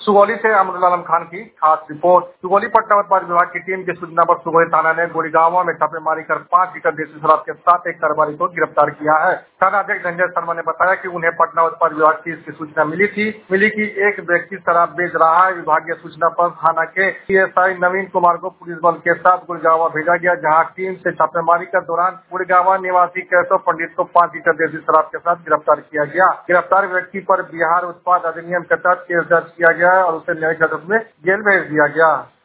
सुगौली से अमरुल आलम खान की खास रिपोर्ट। सुगौली पटना उत्पाद विभाग की टीम की सूचना पर सुगौली थाना ने गोरीगांव में छापेमारी कर 5 लीटर देसी शराब के साथ एक कारोबारी को गिरफ्तार किया है। थाना अध्यक्ष संजय शर्मा ने बताया कि उन्हें पटना उत्पाद विभाग की इसकी सूचना मिली कि एक व्यक्ति शराब बेच रहा है। विभागीय सूचना पर थाना के PSI नवीन कुमार को पुलिस बल के साथ गुड़गांव भेजा गया, जहाँ टीम से छापेमारी के दौरान गुड़गांव निवासी केशव पंडित को 5 लीटर देसी शराब के साथ गिरफ्तार किया गया। गिरफ्तार व्यक्ति पर बिहार उत्पाद अधिनियम के तहत केस दर्ज किया गया और उसे न्यायिक हिरासत में जेल भेज दिया गया।